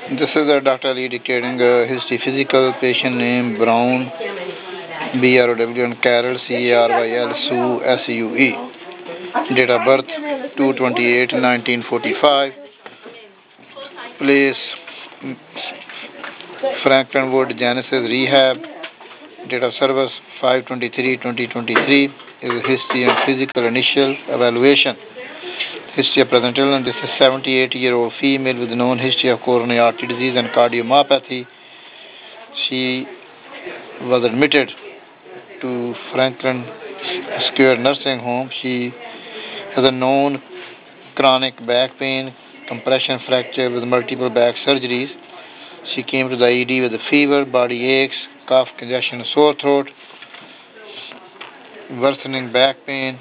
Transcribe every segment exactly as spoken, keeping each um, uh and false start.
This is uh, Doctor Ali dictating uh, history physical, patient name Brown, B R O W, and Carroll, C A R Y L, Sue, S U E. Date of birth two twenty-eight nineteen forty-five. Place Franklin Wood, Genesis Rehab. Date of service five twenty-three twenty twenty-three. Is history and physical initial evaluation. History of present illness. This is seventy-eight year old female with known history of coronary artery disease and cardiomyopathy. She was admitted to Franklin Square Nursing Home. She has a known chronic back pain, compression fracture with multiple back surgeries. She came to the E D with a fever, body aches, cough, congestion, sore throat, worsening back pain.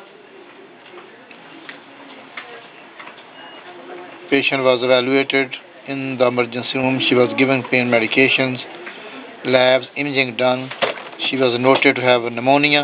Patient was evaluated in the emergency room. She was given pain medications, labs, imaging done. She was noted to have pneumonia.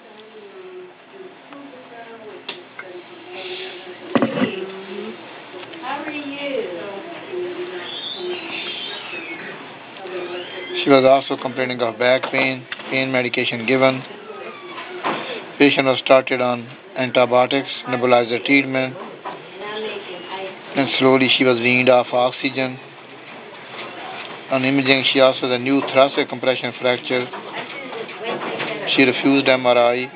She was also complaining of back pain, pain medication given. Patient was started on antibiotics, nebulizer treatment, and slowly she was weaned off oxygen. On imaging, she also had a new thoracic compression fracture. She refused M R I,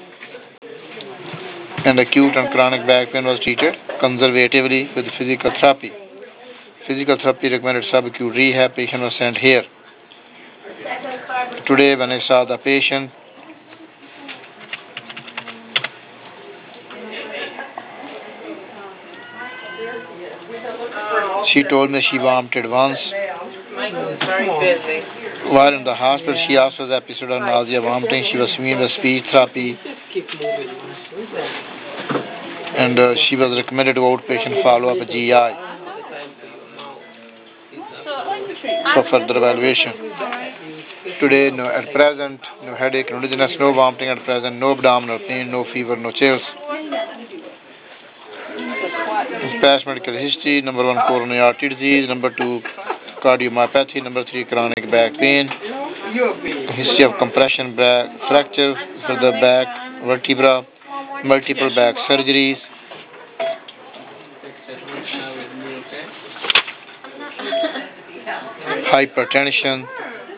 and acute and chronic back pain was treated conservatively with physical therapy. Physical therapy recommended subacute rehab. Patient was sent here. Today, when I saw the patient, she told me she vomited once. While in the hospital, she also has episode of nausea, vomiting. She was seen with speech therapy, and uh, she was recommended to outpatient follow-up at G I for further evaluation. Today, no, at present, no headache, no dizziness, no vomiting at present, no abdominal pain, no fever, no chills. Past medical history: number one, coronary artery disease; number two, cardiomyopathy; number three, chronic back pain; history of compression back fracture for the back vertebra; multiple back surgeries; hypertension;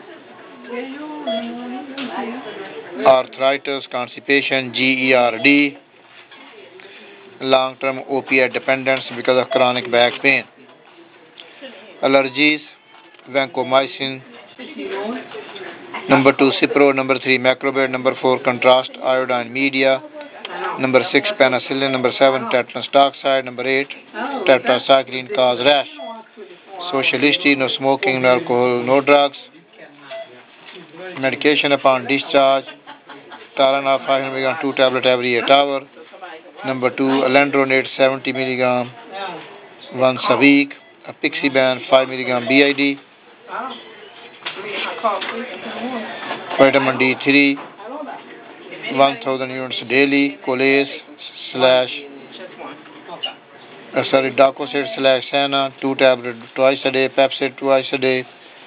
arthritis, constipation, GERD; long-term opiate dependence because of chronic back pain; allergies, vancomycin; number two, Cipro; number three, macrobid; number four, contrast iodine media; number six, penicillin; number seven, tetanus toxide; number eight, tetracycline cause rash; social history: no smoking, no alcohol, no drugs; medication upon discharge: Tylenol five hundred milligram, two tablet every eight hour; number two, alendronate seventy milligram once a week; apixaban five milligram B I D; vitamin D three one thousand units daily; Colace slash uh, sorry Dococet slash Sana two tablet twice a day; Pepsid twice a day;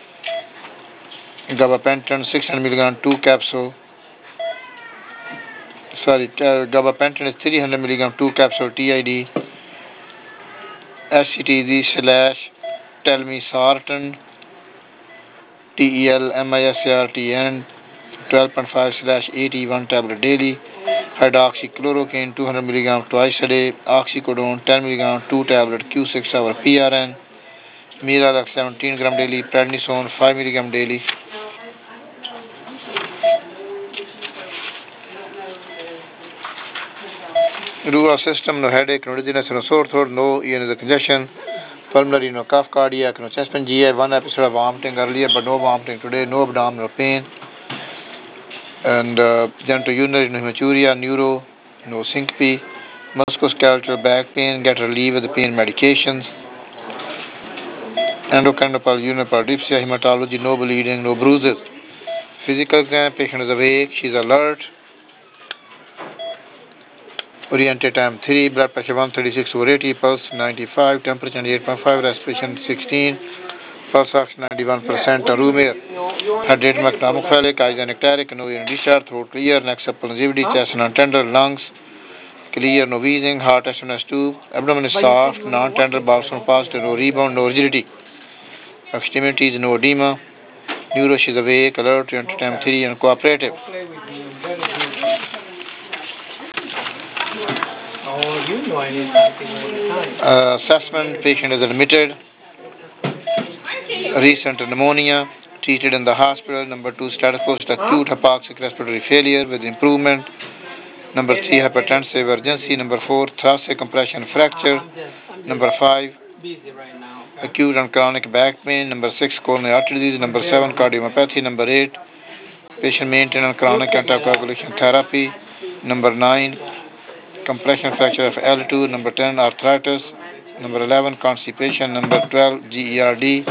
gabapentin six hundred milligram two capsule; sorry uh, gabapentin is three hundred milligram two capsule T I D; S C T Z slash telmisartan T E L M I S A R T N twelve point five slash eighty-one tablet daily; hydroxychloroquine two hundred milligram twice a day; oxycodone ten milligram two tablet Q six hour P R N; Miralax seventeen gram daily; prednisone five milligram daily. Rural system: no headache, no dizziness, no sore throat, no ear nasal congestion; pulmonary, no cough; cardiac, no chest pain; G I, one episode of vomiting earlier but no vomiting today; no abdominal pain; and uh, genitourinary, no hematuria; neuro, no syncope; musculoskeletal back pain, get relief with the pain medications; endocrinology, polydipsia; hematology, no bleeding, no bruises; physical exam, patient is awake, she is alert; Oriented time three, blood pressure one thirty-six over eighty, pulse ninety-five, temperature eight point five, respiration sixteen, pulse oxygen ninety-one percent, room air. Heart rate macromophilic, eyes anecteric, no urine discharge, throat clear, neck supple and chest non-tender, lungs clear, no wheezing, heart S one S two, abdomen is soft, non-tender, bowels positive, no rebound, no rigidity. Extremities, no edema. Neuro is awake, alert, time three, and cooperative. Uh, assessment, patient is admitted. Recent pneumonia, treated in the hospital. Number two, status post acute hypoxic respiratory failure with improvement. Number three, hypertensive urgency. Number four, thoracic compression fracture. Number five, acute and chronic back pain. Number six, coronary artery disease. Number seven, cardiomyopathy. Number eight, patient maintenance chronic anticoagulation therapy. Number nine, compression fracture of L two. Number ten, arthritis. Number eleven, constipation. Number twelve, G E R D,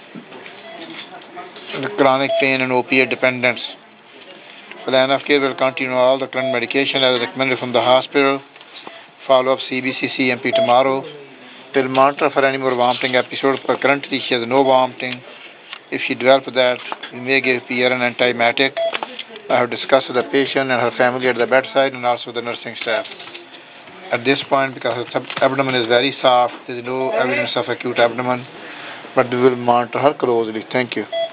chronic pain and opiate dependence. Plan of care will continue all the current medication as recommended from the hospital. Follow up C B C C M P tomorrow. Will monitor for any more vomiting episodes, but currently she has no vomiting. If she develops that, we may give P R N antiemetic. I have discussed with the patient and her family at the bedside and also the nursing staff. At this point, because her abdomen is very soft, there is no evidence of acute abdomen, but we will monitor her closely. Thank you.